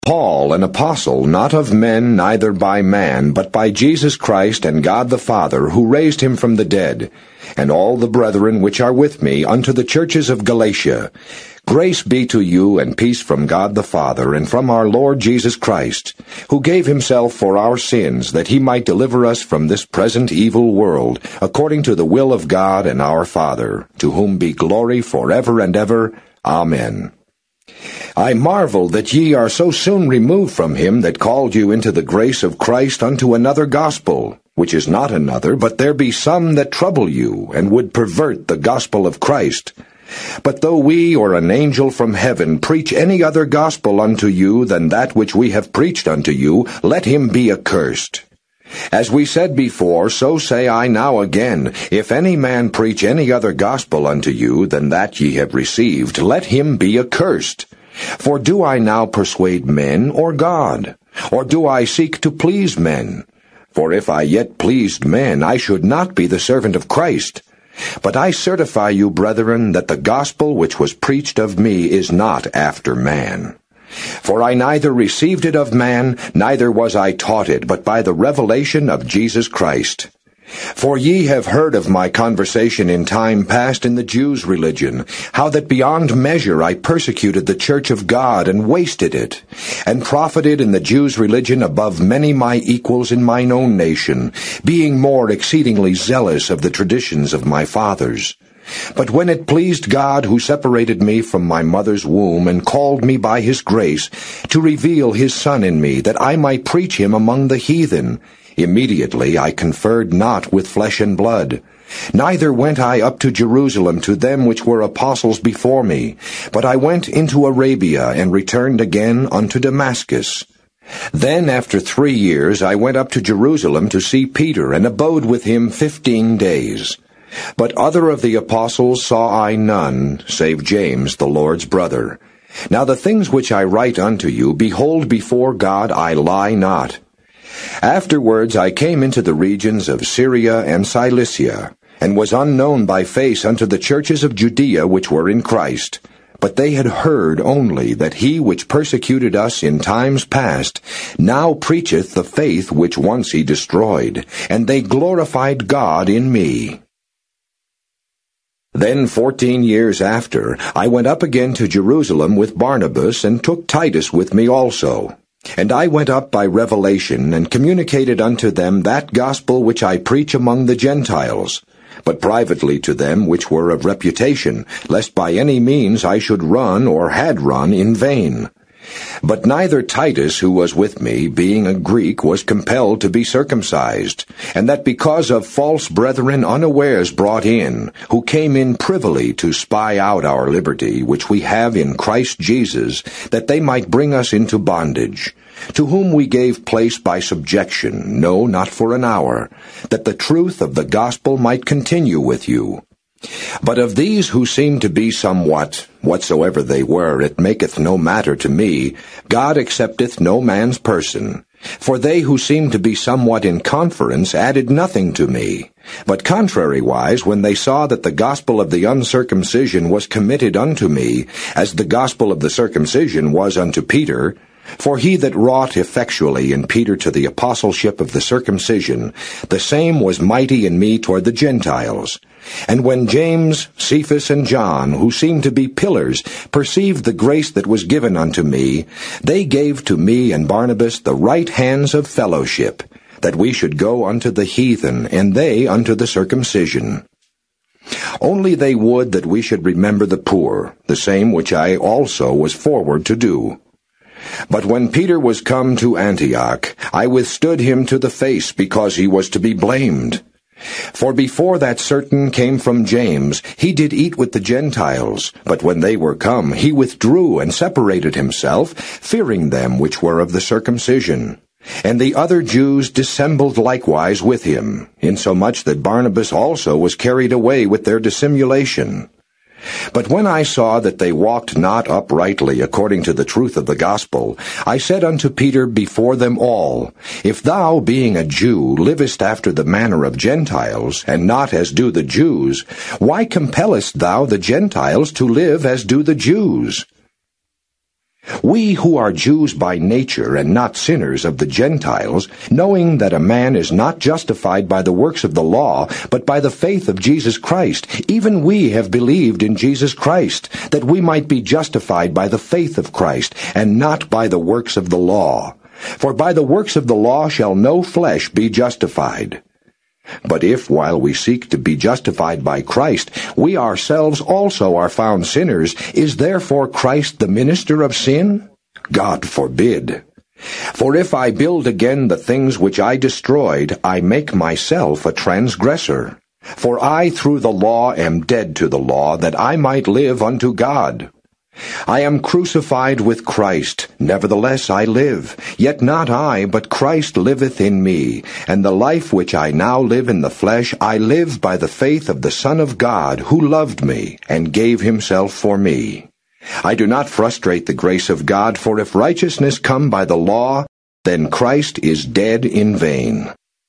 Paul, an apostle, not of men, neither by man, but by Jesus Christ and God the Father, who raised him from the dead, and all the brethren which are with me, unto the churches of Galatia. Grace be to you, and peace from God the Father, and from our Lord Jesus Christ, who gave himself for our sins, that he might deliver us from this present evil world, according to the will of God and our Father, to whom be glory forever and ever. Amen. I marvel that ye are so soon removed from him that called you into the grace of Christ unto another gospel, which is not another, but there be some that trouble you, and would pervert the gospel of Christ. But though we or an angel from heaven preach any other gospel unto you than that which we have preached unto you, let him be accursed. As we said before, so say I now again, if any man preach any other gospel unto you than that ye have received, let him be accursed. For do I now persuade men or God? Or do I seek to please men? For if I yet pleased men, I should not be the servant of Christ. But I certify you, brethren, that the gospel which was preached of me is not after man. For I neither received it of man, neither was I taught it, but by the revelation of Jesus Christ. For ye have heard of my conversation in time past in the Jews' religion, how that beyond measure I persecuted the church of God, and wasted it, and profited in the Jews' religion above many my equals in mine own nation, being more exceedingly zealous of the traditions of my fathers. But when it pleased God, who separated me from my mother's womb, and called me by his grace, to reveal his Son in me, that I might preach him among the heathen, immediately I conferred not with flesh and blood. Neither went I up to Jerusalem to them which were apostles before me, but I went into Arabia, and returned again unto Damascus. Then after 3 years I went up to Jerusalem to see Peter, and abode with him 15 days. But other of the apostles saw I none, save James the Lord's brother. Now the things which I write unto you, behold, before God I lie not. Afterwards I came into the regions of Syria and Cilicia, and was unknown by face unto the churches of Judea which were in Christ. But they had heard only that he which persecuted us in times past now preacheth the faith which once he destroyed, and they glorified God in me. Then 14 years after, I went up again to Jerusalem with Barnabas, and took Titus with me also. And I went up by revelation, and communicated unto them that gospel which I preach among the Gentiles, but privately to them which were of reputation, lest by any means I should run or had run in vain. But neither Titus, who was with me, being a Greek, was compelled to be circumcised, and that because of false brethren unawares brought in, who came in privily to spy out our liberty, which we have in Christ Jesus, that they might bring us into bondage, to whom we gave place by subjection, no, not for an hour, that the truth of the gospel might continue with you. But of these who seem to be somewhat, whatsoever they were, it maketh no matter to me, God accepteth no man's person. For they who seemed to be somewhat in conference added nothing to me. But contrariwise, when they saw that the gospel of the uncircumcision was committed unto me, as the gospel of the circumcision was unto Peter, for he that wrought effectually in Peter to the apostleship of the circumcision, the same was mighty in me toward the Gentiles. And when James, Cephas, and John, who seemed to be pillars, perceived the grace that was given unto me, they gave to me and Barnabas the right hands of fellowship, that we should go unto the heathen, and they unto the circumcision. Only they would that we should remember the poor, the same which I also was forward to do. But when Peter was come to Antioch, I withstood him to the face, because he was to be blamed. For before that certain came from James, he did eat with the Gentiles, but when they were come, he withdrew and separated himself, fearing them which were of the circumcision. And the other Jews dissembled likewise with him, insomuch that Barnabas also was carried away with their dissimulation. But when I saw that they walked not uprightly according to the truth of the gospel, I said unto Peter before them all, If thou, being a Jew, livest after the manner of Gentiles, and not as do the Jews, why compellest thou the Gentiles to live as do the Jews? We who are Jews by nature and not sinners of the Gentiles, knowing that a man is not justified by the works of the law, but by the faith of Jesus Christ, even we have believed in Jesus Christ, that we might be justified by the faith of Christ, and not by the works of the law. For by the works of the law shall no flesh be justified. But if, while we seek to be justified by Christ, we ourselves also are found sinners, is therefore Christ the minister of sin? God forbid. For if I build again the things which I destroyed, I make myself a transgressor. For I through the law am dead to the law, that I might live unto God. I am crucified with Christ, nevertheless I live. Yet not I, but Christ liveth in me. And the life which I now live in the flesh, I live by the faith of the Son of God, who loved me, and gave himself for me. I do not frustrate the grace of God, for if righteousness come by the law, then Christ is dead in vain.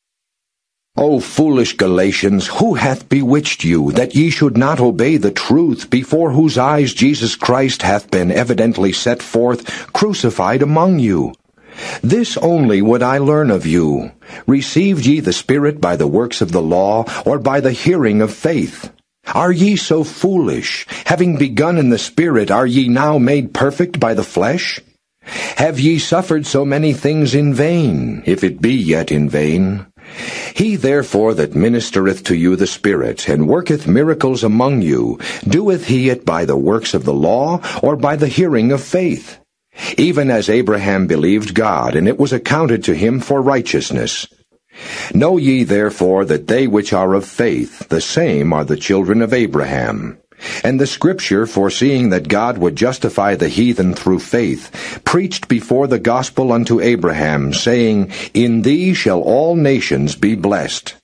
O foolish Galatians, who hath bewitched you, that ye should not obey the truth, before whose eyes Jesus Christ hath been evidently set forth, crucified among you? This only would I learn of you. Received ye the Spirit by the works of the law, or by the hearing of faith? Are ye so foolish? Having begun in the Spirit, are ye now made perfect by the flesh? Have ye suffered so many things in vain, if it be yet in vain? He therefore that ministereth to you the Spirit, and worketh miracles among you, doeth he it by the works of the law, or by the hearing of faith? Even as Abraham believed God, and it was accounted to him for righteousness. Know ye therefore that they which are of faith, the same are the children of Abraham. And the Scripture, foreseeing that God would justify the heathen through faith, preached before the gospel unto Abraham, saying, In thee shall all nations be blessed.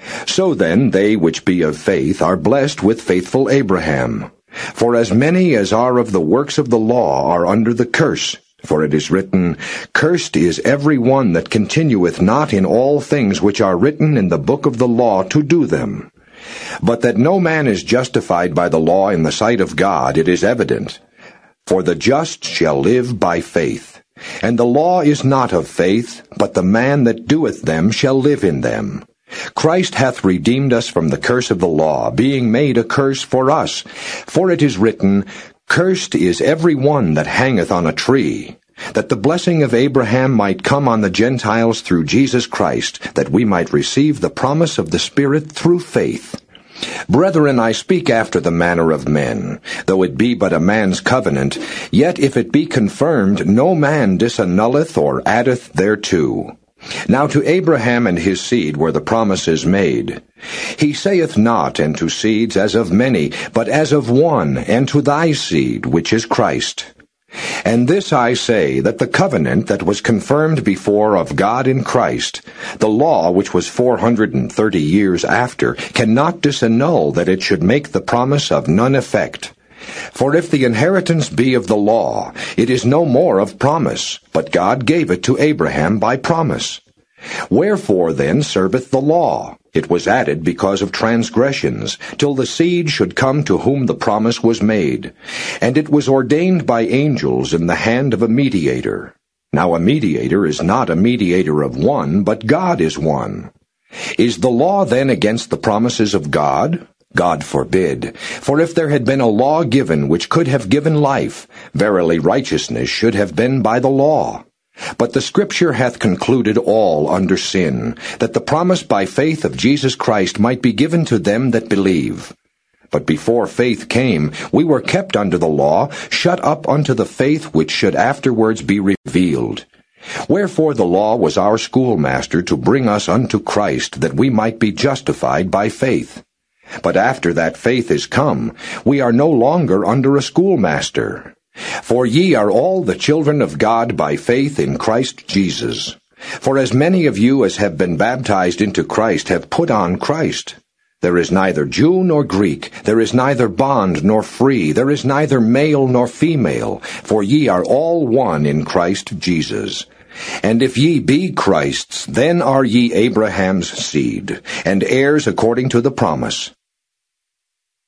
So then they which be of faith are blessed with faithful Abraham. For as many as are of the works of the law are under the curse. For it is written, Cursed is every one that continueth not in all things which are written in the book of the law to do them. But that no man is justified by the law in the sight of God, it is evident. For the just shall live by faith. And the law is not of faith, but the man that doeth them shall live in them. Christ hath redeemed us from the curse of the law, being made a curse for us. For it is written, Cursed is every one that hangeth on a tree, that the blessing of Abraham might come on the Gentiles through Jesus Christ, that we might receive the promise of the Spirit through faith. Brethren, I speak after the manner of men. Though it be but a man's covenant, yet if it be confirmed, no man disannulleth or addeth thereto. Now to Abraham and his seed were the promises made. He saith not, and to seeds as of many, but as of one, and to thy seed, which is Christ. And this I say, that the covenant that was confirmed before of God in Christ, the law which was 430 years after, cannot disannul that it should make the promise of none effect. For if the inheritance be of the law, it is no more of promise, but God gave it to Abraham by promise. Wherefore then serveth the law? It was added because of transgressions, till the seed should come to whom the promise was made. And it was ordained by angels in the hand of a mediator. Now a mediator is not a mediator of one, but God is one. Is the law then against the promises of God? God forbid. For if there had been a law given which could have given life, verily righteousness should have been by the law. But the Scripture hath concluded all under sin, that the promise by faith of Jesus Christ might be given to them that believe. But before faith came, we were kept under the law, shut up unto the faith which should afterwards be revealed. Wherefore the law was our schoolmaster to bring us unto Christ, that we might be justified by faith. But after that faith is come, we are no longer under a schoolmaster. For ye are all the children of God by faith in Christ Jesus. For as many of you as have been baptized into Christ have put on Christ. There is neither Jew nor Greek, there is neither bond nor free, there is neither male nor female, for ye are all one in Christ Jesus. And if ye be Christ's, then are ye Abraham's seed, and heirs according to the promise.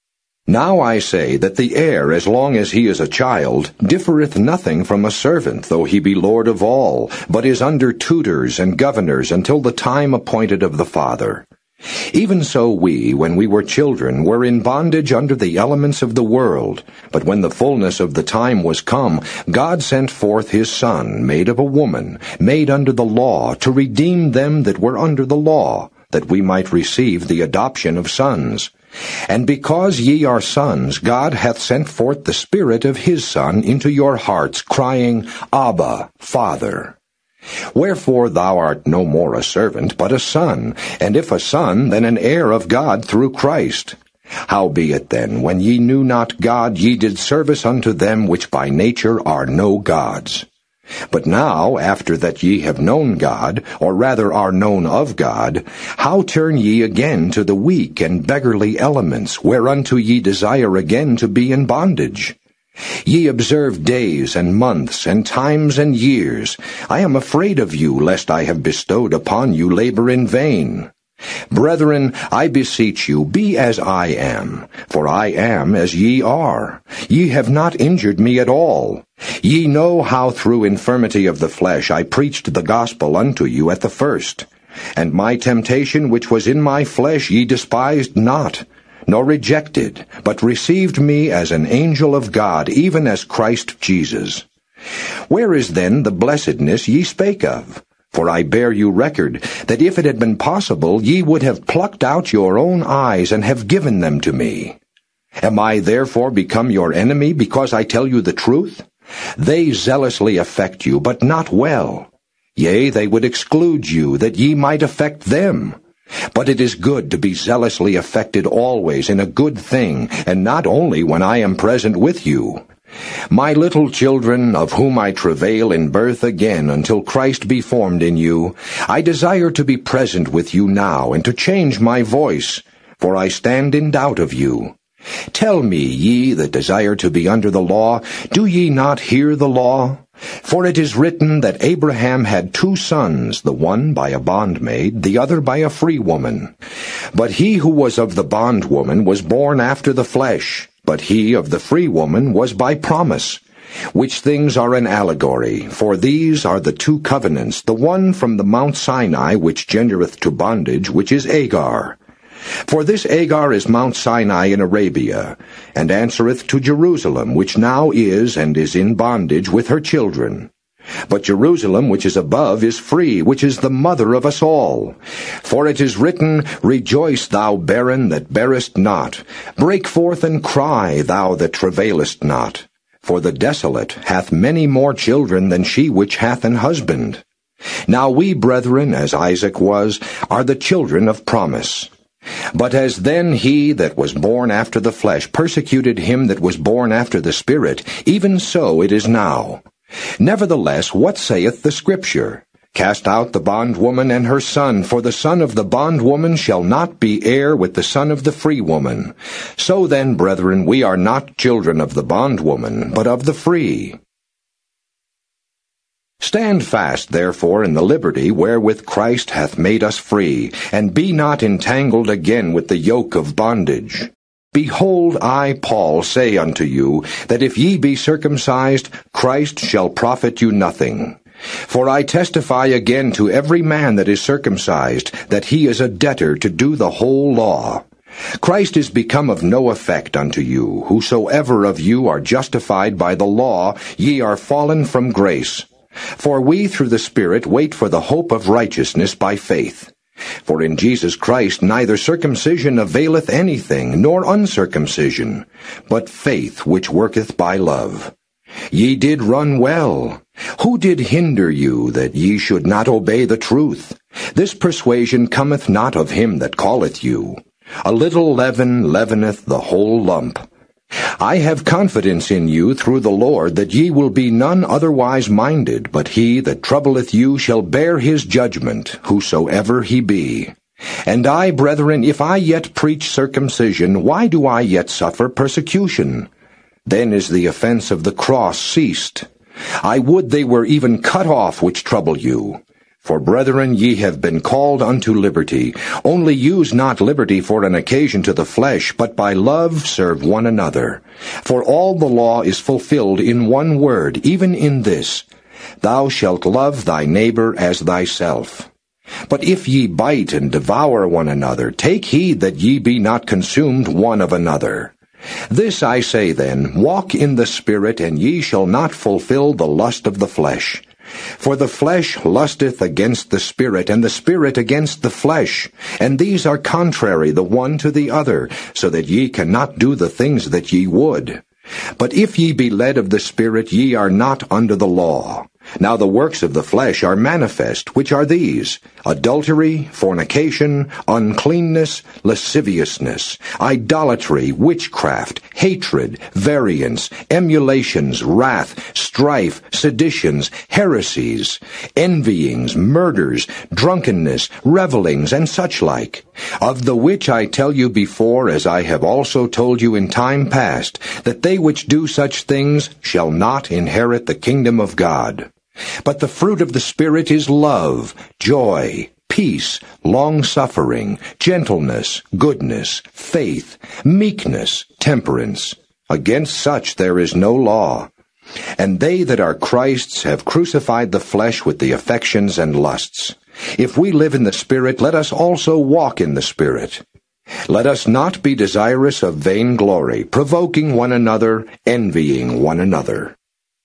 Now I say that the heir, as long as he is a child, differeth nothing from a servant, though he be lord of all, but is under tutors and governors until the time appointed of the father. Even so we, when we were children, were in bondage under the elements of the world. But when the fullness of the time was come, God sent forth his Son, made of a woman, made under the law, to redeem them that were under the law, that we might receive the adoption of sons. And because ye are sons, God hath sent forth the Spirit of his Son into your hearts, crying, Abba, Father. Wherefore thou art no more a servant, but a son, and if a son, then an heir of God through Christ. Howbeit then, when ye knew not God, ye did service unto them which by nature are no gods. But now, after that ye have known God, or rather are known of God, how turn ye again to the weak and beggarly elements, whereunto ye desire again to be in bondage? Ye observe days and months and times and years. I am afraid of you, lest I have bestowed upon you labor in vain. Brethren, I beseech you, be as I am, for I am as ye are. Ye have not injured me at all. Ye know how through infirmity of the flesh I preached the gospel unto you at the first. And my temptation which was in my flesh ye despised not, nor rejected, but received me as an angel of God, even as Christ Jesus. Where is then the blessedness ye spake of? For I bear you record, that if it had been possible, ye would have plucked out your own eyes, and have given them to me. Am I therefore become your enemy, because I tell you the truth? They zealously affect you, but not well. Yea, they would exclude you, that ye might affect them. But it is good to be zealously affected always in a good thing, and not only when I am present with you. My little children, of whom I travail in birth again until Christ be formed in you, I desire to be present with you now, and to change my voice, for I stand in doubt of you. Tell me, ye that desire to be under the law, do ye not hear the law? For it is written that Abraham had 2 sons, the one by a bondmaid, the other by a free woman. But he who was of the bondwoman was born after the flesh, but he of the free woman was by promise. Which things are an allegory, for these are the 2 covenants, the one from the Mount Sinai which gendereth to bondage, which is Agar. For this Agar is Mount Sinai in Arabia, and answereth to Jerusalem, which now is and is in bondage with her children. But Jerusalem which is above is free, which is the mother of us all. For it is written, Rejoice, thou barren that bearest not. Break forth and cry, thou that travailest not. For the desolate hath many more children than she which hath an husband. Now we, brethren, as Isaac was, are the children of promise. But as then he that was born after the flesh persecuted him that was born after the Spirit, even so it is now. Nevertheless, what saith the Scripture? Cast out the bondwoman and her son, for the son of the bondwoman shall not be heir with the son of the free woman. So then, brethren, we are not children of the bondwoman, but of the free. Stand fast, therefore, in the liberty wherewith Christ hath made us free, and be not entangled again with the yoke of bondage. Behold, I, Paul, say unto you, that if ye be circumcised, Christ shall profit you nothing. For I testify again to every man that is circumcised, that he is a debtor to do the whole law. Christ is become of no effect unto you. Whosoever of you are justified by the law, ye are fallen from grace. For we through the Spirit wait for the hope of righteousness by faith. For in Jesus Christ neither circumcision availeth anything, nor uncircumcision, but faith which worketh by love. Ye did run well. Who did hinder you, that ye should not obey the truth? This persuasion cometh not of him that calleth you. A little leaven leaveneth the whole lump. I have confidence in you through the Lord, that ye will be none otherwise minded, but he that troubleth you shall bear his judgment, whosoever he be. And I, brethren, if I yet preach circumcision, why do I yet suffer persecution? Then is the offense of the cross ceased. I would they were even cut off which trouble you. For brethren, ye have been called unto liberty. Only use not liberty for an occasion to the flesh, but by love serve one another. For all the law is fulfilled in one word, even in this, Thou shalt love thy neighbor as thyself. But if ye bite and devour one another, take heed that ye be not consumed one of another. This I say then, walk in the Spirit, and ye shall not fulfill the lust of the flesh. For the flesh lusteth against the Spirit, and the Spirit against the flesh. And these are contrary the one to the other, so that ye cannot do the things that ye would. But if ye be led of the Spirit, ye are not under the law. Now the works of the flesh are manifest, which are these: adultery, fornication, uncleanness, lasciviousness, idolatry, witchcraft, hatred, variance, emulations, wrath, strife, seditions, heresies, envyings, murders, drunkenness, revellings, and such like. Of the which I tell you before, as I have also told you in time past, that they which do such things shall not inherit the kingdom of God. But the fruit of the Spirit is love, joy, peace, long-suffering, gentleness, goodness, faith, meekness, temperance. Against such there is no law. And they that are Christ's have crucified the flesh with the affections and lusts. If we live in the Spirit, let us also walk in the Spirit. Let us not be desirous of vainglory, provoking one another, envying one another.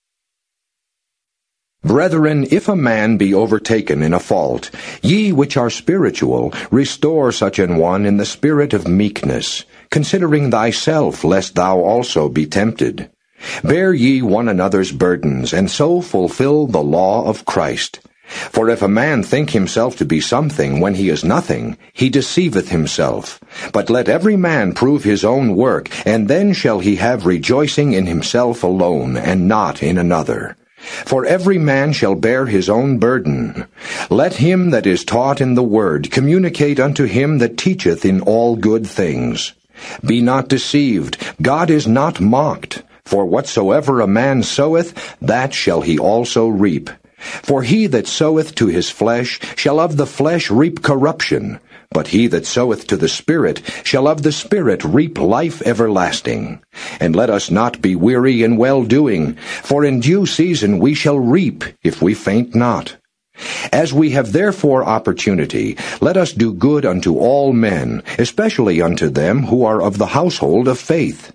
Brethren, if a man be overtaken in a fault, ye which are spiritual, restore such an one in the spirit of meekness, considering thyself, lest thou also be tempted. Bear ye one another's burdens, and so fulfill the law of Christ. For if a man think himself to be something when he is nothing, he deceiveth himself. But let every man prove his own work, and then shall he have rejoicing in himself alone, and not in another. For every man shall bear his own burden. Let him that is taught in the word communicate unto him that teacheth in all good things. Be not deceived, God is not mocked. For whatsoever a man soweth, that shall he also reap. For he that soweth to his flesh shall of the flesh reap corruption, but he that soweth to the Spirit shall of the Spirit reap life everlasting. And let us not be weary in well-doing, for in due season we shall reap, if we faint not. As we have therefore opportunity, let us do good unto all men, especially unto them who are of the household of faith.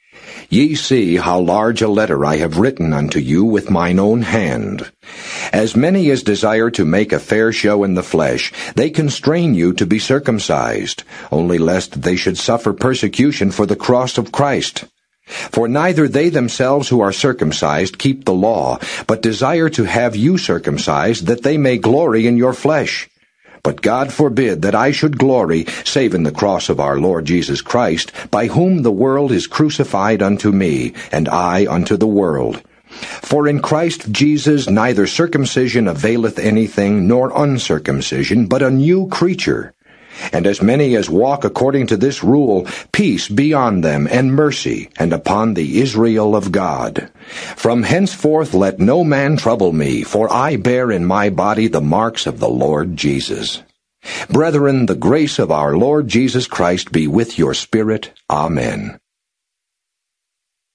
Ye see how large a letter I have written unto you with mine own hand. As many as desire to make a fair show in the flesh, they constrain you to be circumcised, only lest they should suffer persecution for the cross of Christ. For neither they themselves who are circumcised keep the law, but desire to have you circumcised, that they may glory in your flesh. But God forbid that I should glory, save in the cross of our Lord Jesus Christ, by whom the world is crucified unto me, and I unto the world. For in Christ Jesus neither circumcision availeth anything, nor uncircumcision, but a new creature. And as many as walk according to this rule, peace be on them, and mercy, and upon the Israel of God. From henceforth let no man trouble me, for I bear in my body the marks of the Lord Jesus. Brethren, the grace of our Lord Jesus Christ be with your spirit. Amen.